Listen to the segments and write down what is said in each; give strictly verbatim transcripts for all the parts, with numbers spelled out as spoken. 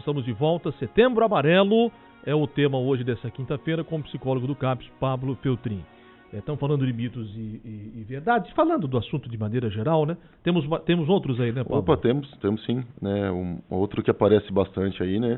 estamos de volta. Setembro Amarelo é o tema hoje dessa quinta-feira com o psicólogo do CAPS, Pablo Feltrin. Estamos falando de mitos e, e, e verdades, falando do assunto de maneira geral, né? Temos, temos outros aí, né, Pablo? Opa, temos, temos sim, né? Um, outro que aparece bastante aí, né?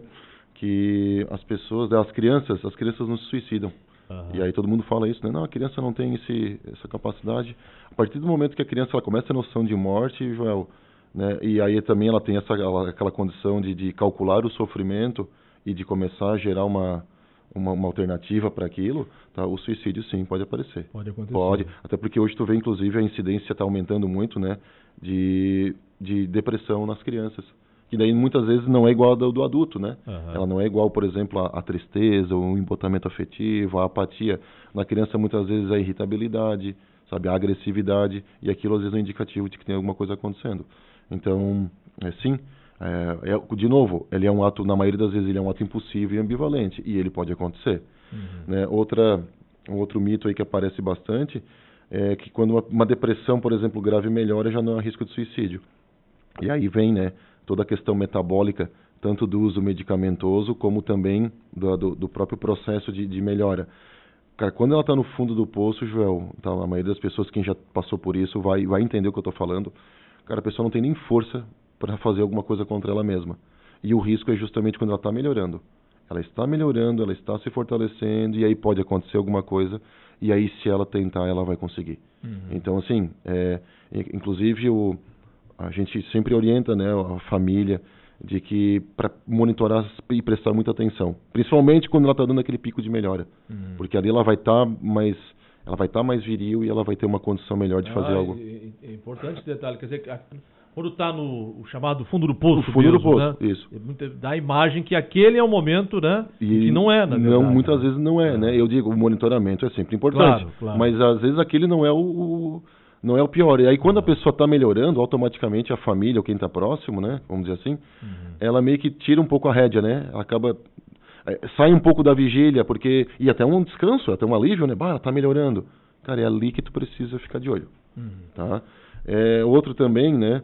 Que as pessoas, as crianças, as crianças não se suicidam. Uhum. E aí todo mundo fala isso, né? Não, a criança não tem esse, essa capacidade. A partir do momento que a criança ela começa a ter noção de morte, Joel, né? E aí também ela tem essa, aquela condição de, de calcular o sofrimento e de começar a gerar uma... Uma, uma alternativa para aquilo, tá? O suicídio sim pode aparecer. Pode acontecer. Pode, até porque hoje tu vê, inclusive, a incidência está aumentando muito, né? De, de depressão nas crianças. Que daí muitas vezes não é igual a do, do adulto, né? Uhum. Ela não é igual, por exemplo, a, a tristeza, o embotamento afetivo, a apatia. Na criança muitas vezes a irritabilidade, sabe? A agressividade, e aquilo às vezes é um indicativo de que tem alguma coisa acontecendo. Então, é, sim... É, é, de novo, ele é um ato, na maioria das vezes ele é um ato impulsivo e ambivalente, e ele pode acontecer. Uhum. Né? Outra, um outro mito aí que aparece bastante é que quando uma, uma depressão, por exemplo, grave melhora, já não há risco de suicídio. E aí vem, né, toda a questão metabólica, tanto do uso medicamentoso, como também do, do, do próprio processo de, de melhora. Cara, quando ela está no fundo do poço, Joel, tá, a maioria das pessoas, quem já passou por isso, vai, vai entender o que eu estou falando. Cara, a pessoa não tem nem força para fazer alguma coisa contra ela mesma. E o risco é justamente quando ela está melhorando. Ela está melhorando, ela está se fortalecendo, e aí pode acontecer alguma coisa, e aí se ela tentar, ela vai conseguir. Uhum. Então, assim, é, inclusive o, a gente sempre orienta, né, a família de que para monitorar e prestar muita atenção. Principalmente quando ela está dando aquele pico de melhora. Uhum. Porque ali ela vai estar tá mais... Ela vai estar tá mais viril e ela vai ter uma condição melhor de ah, fazer algo. É, é importante esse detalhe, quer dizer que... Quando está no o chamado fundo do poço, o fundo mesmo, do poço, né? Isso. Dá a imagem que aquele é o momento, né? E que não é, na verdade. Não, muitas né? vezes não é, é, né? Eu digo, o monitoramento é sempre importante. Claro, claro. Mas às vezes aquele não é o, não é o pior. E aí quando é. a pessoa está melhorando, automaticamente a família ou quem está próximo, né? Vamos dizer assim, uhum. ela meio que tira um pouco a rédea, né? Ela acaba... É, sai um pouco da vigília, porque... E até um descanso, até um alívio, né? Bah, ela está melhorando. Cara, é ali que tu precisa ficar de olho. Uhum. Tá? É, outro também, né?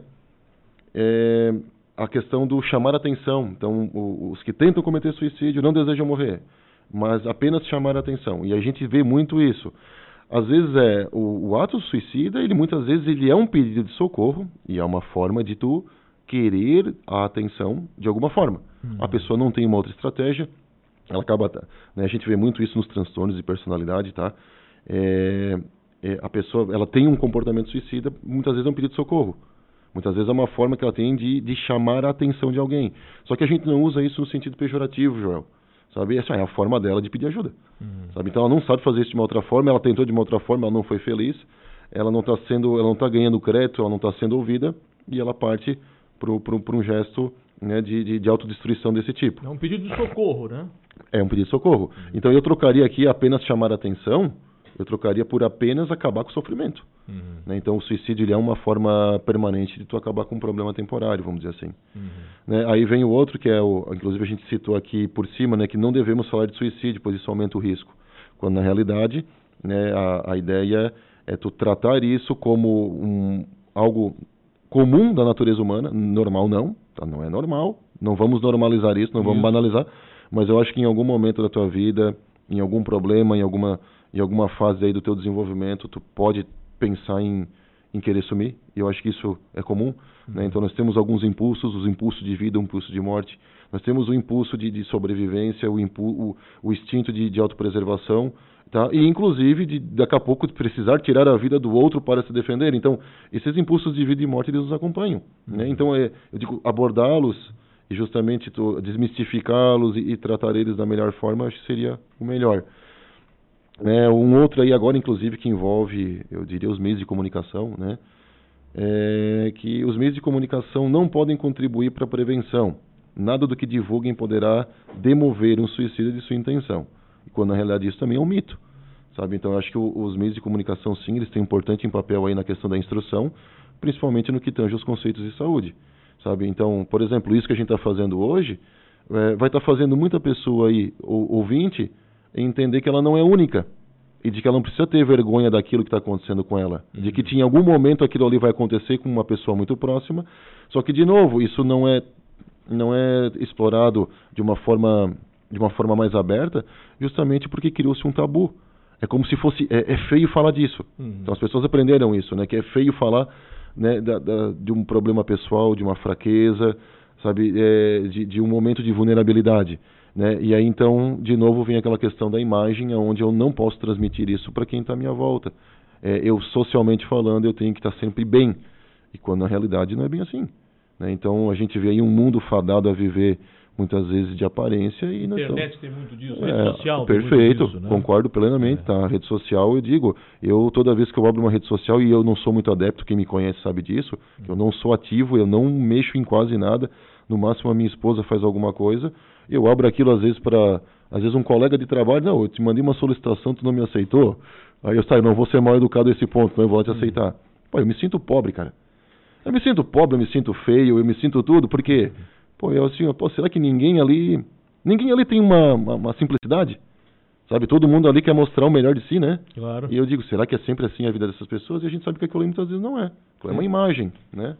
É a questão do chamar a atenção. Então, o, os que tentam cometer suicídio não desejam morrer, mas apenas chamar a atenção. E a gente vê muito isso. Às vezes, é o, o ato suicida, ele muitas vezes ele é um pedido de socorro e é uma forma de tu querer a atenção de alguma forma. Uhum. A pessoa não tem uma outra estratégia, ela acaba... Né, a gente vê muito isso nos transtornos de personalidade, tá? É, é, a pessoa ela tem um comportamento suicida, muitas vezes é um pedido de socorro. Muitas vezes é uma forma que ela tem de, de chamar a atenção de alguém. Só que a gente não usa isso no sentido pejorativo, Joel. Sabe? Essa é a forma dela de pedir ajuda. Uhum. Sabe? Então ela não sabe fazer isso de uma outra forma, ela tentou de uma outra forma, ela não foi feliz, ela não está sendo, ela não está ganhando crédito, ela não está sendo ouvida, e ela parte para um gesto, né, de, de, de autodestruição desse tipo. É um pedido de socorro, né? É um pedido de socorro. Uhum. Então eu trocaria aqui apenas chamar a atenção, eu trocaria por apenas acabar com o sofrimento. Uhum. Né? Então o suicídio ele é uma forma permanente de tu acabar com um problema temporário, vamos dizer assim. Uhum. Né? Aí vem o outro, que é o, inclusive a gente citou aqui por cima, né, que não devemos falar de suicídio, pois isso aumenta o risco. Quando na realidade, né, a, a ideia é tu tratar isso como um, algo comum da natureza humana, normal não, tá? Não é normal, não vamos normalizar isso, não vamos isso. banalizar, mas eu acho que em algum momento da tua vida, em algum problema, em alguma... em alguma fase aí do teu desenvolvimento, tu pode pensar em, em querer sumir, e eu acho que isso é comum, uhum. né? Então nós temos alguns impulsos, os impulsos de vida, o impulso de morte, nós temos o impulso de, de sobrevivência, o, impu, o, o instinto de, de autopreservação, tá? E inclusive de daqui a pouco precisar tirar a vida do outro para se defender. Então esses impulsos de vida e morte eles nos acompanham, uhum. né? Então é, eu digo, abordá-los e justamente tu, desmistificá-los e, e tratar eles da melhor forma, acho que seria o melhor. É, um outro aí agora, inclusive, que envolve, eu diria, os meios de comunicação, né? É que os meios de comunicação não podem contribuir para a prevenção. Nada do que divulguem poderá demover um suicida de sua intenção. E quando na realidade isso também é um mito, sabe? Então eu acho que o, os meios de comunicação, sim, eles têm um importante papel aí na questão da instrução, principalmente no que tange aos conceitos de saúde, sabe? Então, por exemplo, isso que a gente está fazendo hoje, é, vai estar tá fazendo muita pessoa aí, ou, ouvinte, entender que ela não é única e de que ela não precisa ter vergonha daquilo que está acontecendo com ela, uhum. de que em algum momento aquilo ali vai acontecer com uma pessoa muito próxima, só que de novo, isso não é não é explorado de uma forma, de uma forma mais aberta, justamente porque criou-se um tabu. É como se fosse, é, é feio falar disso. Uhum. Então as pessoas aprenderam isso, né? Que é feio falar, né, da, da, de um problema pessoal, de uma fraqueza, sabe, é, de, de um momento de vulnerabilidade, né? E aí então, de novo, vem aquela questão da imagem, onde eu não posso transmitir isso para quem está à minha volta. É, eu, socialmente falando, eu tenho que estar sempre bem. E quando na realidade não é bem assim, né? Então a gente vê aí um mundo fadado a viver muitas vezes de aparência e a internet estamos... tem muito disso, é, rede social perfeito, tem muito disso, né? Concordo plenamente, é. Tá? A rede social, eu digo, eu toda vez que eu abro uma rede social, e eu não sou muito adepto, quem me conhece sabe disso, que eu não sou ativo, eu não mexo em quase nada, no máximo a minha esposa faz alguma coisa, eu abro aquilo às vezes para, às vezes um colega de trabalho, não, eu te mandei uma solicitação, tu não me aceitou, aí eu saio, não vou ser mal educado a esse ponto, não eu vou te aceitar. Hum. Pô, eu me sinto pobre, cara. Eu me sinto pobre, eu me sinto feio, eu me sinto tudo, porque... Pô, eu assim, pô, será que ninguém ali... Ninguém ali tem uma, uma, uma simplicidade? Sabe, todo mundo ali quer mostrar o melhor de si, né? Claro. E eu digo, será que é sempre assim a vida dessas pessoas? E a gente sabe que aquilo ali muitas vezes não é. Aquilo é uma imagem, né?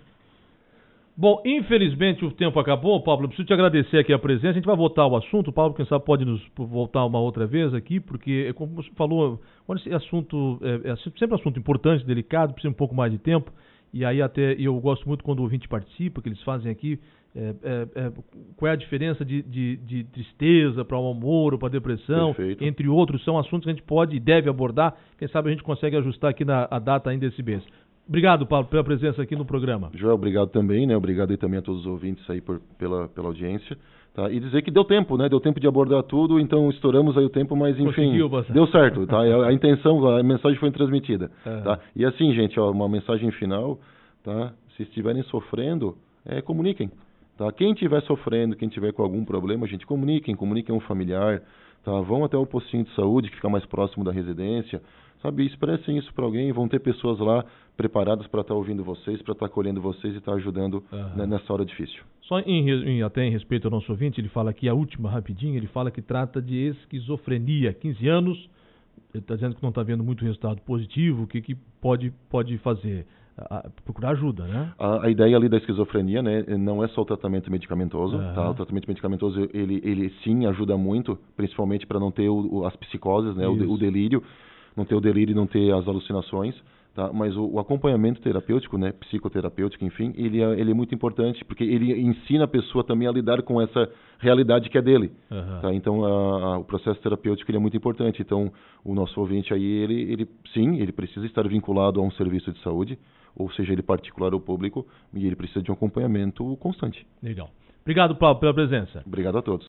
Bom, infelizmente o tempo acabou, Pablo. Eu preciso te agradecer aqui a presença. A gente vai voltar ao assunto. O Pablo, quem sabe, pode nos voltar uma outra vez aqui, porque, como você falou, quando esse assunto é, é sempre um assunto importante, delicado, precisa um pouco mais de tempo. E aí até eu gosto muito quando o ouvinte participa, que eles fazem aqui. É, é, é, qual é a diferença de, de, de tristeza para o amor ou para a depressão, Perfeito. Entre outros, são assuntos que a gente pode e deve abordar. Quem sabe a gente consegue ajustar aqui na a data ainda desse mês. Obrigado, Paulo, pela presença aqui no programa. Joel, obrigado também, né? Obrigado aí também a todos os ouvintes aí por, pela, pela audiência. Tá? E dizer que deu tempo, né? Deu tempo de abordar tudo, então estouramos aí o tempo, mas enfim, deu certo, tá? A, a intenção, a mensagem foi transmitida, é. Tá? E assim, gente, ó, uma mensagem final, tá? Se estiverem sofrendo, é, comuniquem. Tá? Quem estiver sofrendo, quem estiver com algum problema, gente, comuniquem, comuniquem um familiar, tá? Vão até o postinho de saúde que fica mais próximo da residência, sabe? Expressem isso para alguém, vão ter pessoas lá preparadas para estar tá ouvindo vocês, para estar tá acolhendo vocês e estar tá ajudando uhum. né, nessa hora difícil. Só em, em, até em respeito ao nosso ouvinte, ele fala aqui, a última rapidinho, ele fala que trata de esquizofrenia, quinze anos, ele está dizendo que não está vendo muito resultado positivo, o que, que pode, pode fazer? A, procurar ajuda, né? A, a ideia ali da esquizofrenia, né, não é só o tratamento medicamentoso, uhum. tá? O tratamento medicamentoso, ele, ele sim ajuda muito, principalmente para não ter o, o, as psicoses, né, o, o delírio, não ter o delírio e não ter as alucinações, tá? Mas o, o acompanhamento terapêutico, né, psicoterapêutico, enfim, ele é, ele é muito importante, porque ele ensina a pessoa também a lidar com essa realidade que é dele, uhum. tá? Então, a, a, o processo terapêutico ele é muito importante. Então, o nosso ouvinte aí, ele, ele sim, ele precisa estar vinculado a um serviço de saúde, ou seja, ele particular ou público, e ele precisa de um acompanhamento constante. Legal. Obrigado, Paulo, pela presença. Obrigado a todos.